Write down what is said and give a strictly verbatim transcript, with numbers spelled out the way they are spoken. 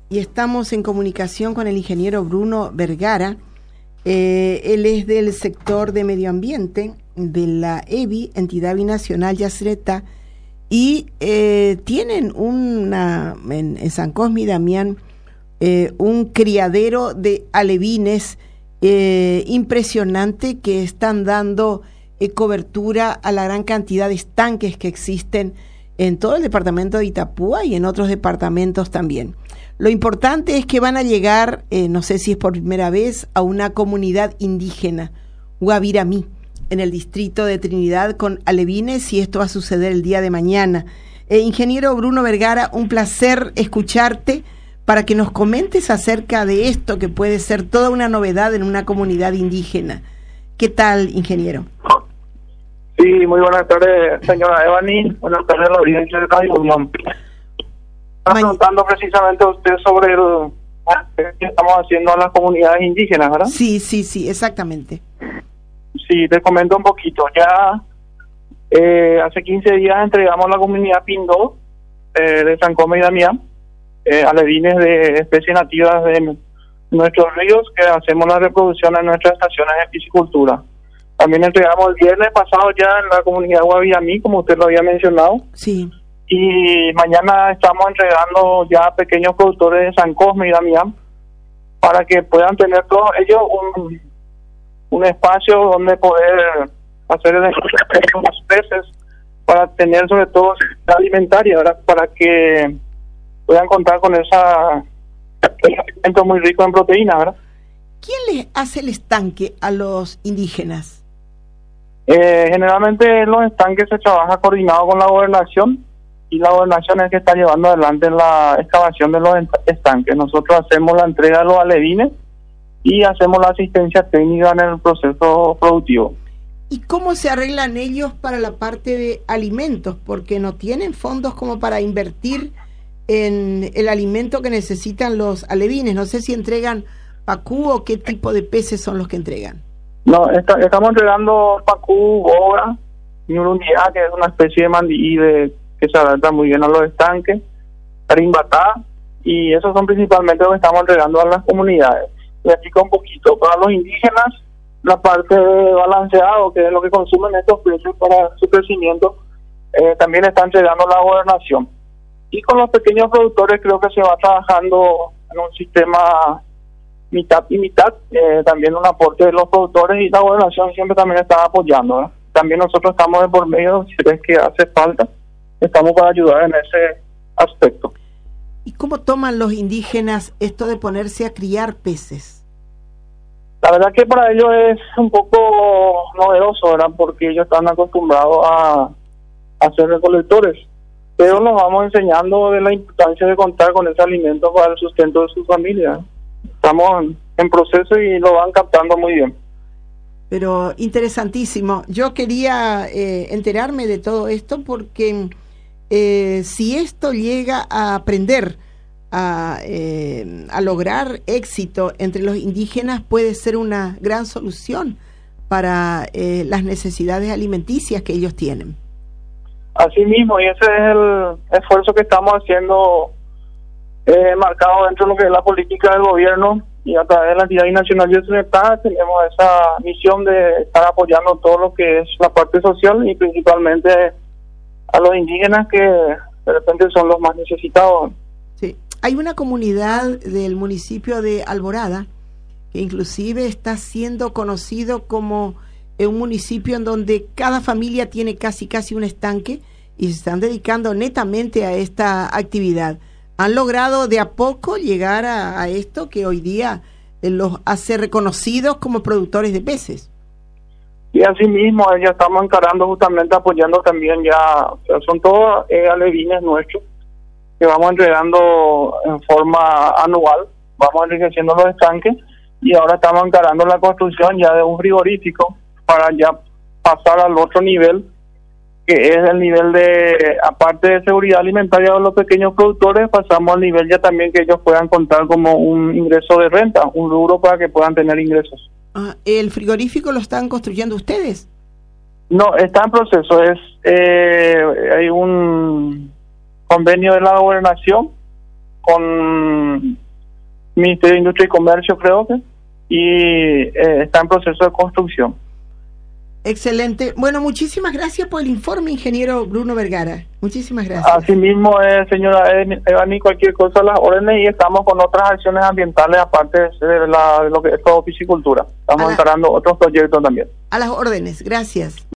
y estamos en comunicación con el ingeniero Bruno Vergara. Eh, él es del sector de medio ambiente de la E B I, Entidad Binacional Yacyretá, y eh, tienen una, en, en San Cosme y Damián, eh, un criadero de alevines eh, impresionante que están dando eh, cobertura a la gran cantidad de estanques que existen en todo el departamento de Itapúa y en otros departamentos también. Lo importante es que van a llegar, eh, no sé si es por primera vez, a una comunidad indígena, Guaviramí, en el distrito de Trinidad, con alevines, y esto va a suceder el día de mañana. Eh, ingeniero Bruno Vergara, un placer escucharte para que nos comentes acerca de esto, que puede ser toda una novedad en una comunidad indígena. ¿Qué tal, ingeniero? Sí, muy buenas tardes, señora Evany. Buenas tardes a la audiencia de Radio Unión. Estaba preguntando precisamente a usted sobre el que estamos haciendo a las comunidades indígenas, ¿verdad? Sí, sí, sí, exactamente. Sí, te comento un poquito. Ya eh, hace quince días entregamos a la comunidad Pindó eh, de San Cosme y Damián eh, alevines de especies nativas de nuestros ríos, que hacemos la reproducción en nuestras estaciones de piscicultura. También entregamos el viernes pasado ya en la comunidad Guaviramí, como usted lo había mencionado. Sí. Y mañana estamos entregando ya a pequeños productores de San Cosme y Damián para que puedan tener todos ellos un, un espacio donde poder hacer el ejercicio de los peces, para tener sobre todo alimentaria, ¿verdad? Para que puedan contar con esa alimento muy rico en proteína, ¿verdad? ¿Quién les hace el estanque a los indígenas? Eh, generalmente en los estanques se trabaja coordinado con la gobernación, y la gobernación es que está llevando adelante la excavación de los estanques. Nosotros hacemos la entrega de los alevines y hacemos la asistencia técnica en el proceso productivo. ¿Y cómo se arreglan ellos para la parte de alimentos? Porque no tienen fondos como para invertir en el alimento que necesitan los alevines. No sé si entregan pacú o qué tipo de peces son los que entregan. No, está, estamos entregando pacú, boga, ñurundiá, que es una especie de mandillí de, que se adapta muy bien a los estanques, tarimbatá, y esos son principalmente los que estamos entregando a las comunidades. Le explico un poquito. Para los indígenas, la parte de balanceado, que es lo que consumen estos peces para su crecimiento, eh, también está entregando la gobernación. Y con los pequeños productores creo que se va trabajando en un sistema mitad y mitad, eh, también un aporte de los productores, y la gobernación siempre también está apoyando, ¿verdad? También nosotros estamos de por medio, si ves que hace falta, estamos para ayudar en ese aspecto. ¿Y cómo toman los indígenas esto de ponerse a criar peces? La verdad que para ellos es un poco novedoso, ¿verdad? Porque ellos están acostumbrados a, a ser recolectores, pero nos vamos enseñando de la importancia de contar con ese alimento para el sustento de su familia, ¿eh? Estamos en, en proceso y lo van captando muy bien. Pero interesantísimo. Yo quería eh, enterarme de todo esto porque eh, si esto llega a aprender a, eh, a lograr éxito entre los indígenas, puede ser una gran solución para eh, las necesidades alimenticias que ellos tienen. Así mismo, y ese es el esfuerzo que estamos haciendo, eh, marcado dentro de lo que es la política del gobierno, y a través de la entidad nacional de Yacyretá tenemos esa misión de estar apoyando todo lo que es la parte social, y principalmente a los indígenas, que de repente son los más necesitados. Sí, hay una comunidad del municipio de Alborada que inclusive está siendo conocido como un municipio en donde cada familia tiene casi casi un estanque y se están dedicando netamente a esta actividad. Han logrado de a poco llegar a, a esto que hoy día eh, los hace reconocidos como productores de peces. Y así mismo ya estamos encarando, justamente apoyando también ya, o sea, son todos eh, alevines nuestros que vamos entregando en forma anual, vamos enriqueciendo los estanques, y ahora estamos encarando la construcción ya de un frigorífico para ya pasar al otro nivel, que es el nivel de, aparte de seguridad alimentaria de los pequeños productores, pasamos al nivel ya también que ellos puedan contar como un ingreso de renta, un rubro para que puedan tener ingresos. Ah, ¿el frigorífico lo están construyendo ustedes? No, está en proceso. Es eh, hay un convenio de la gobernación con Ministerio de Industria y Comercio, creo que, y eh, está en proceso de construcción. Excelente. Bueno, muchísimas gracias por el informe, ingeniero Bruno Vergara. Muchísimas gracias. Asimismo, eh, señora Evani, cualquier cosa a las órdenes, y estamos con otras acciones ambientales aparte de, la, de lo que es todo piscicultura. Estamos la, encarando otros proyectos también. A las órdenes, gracias.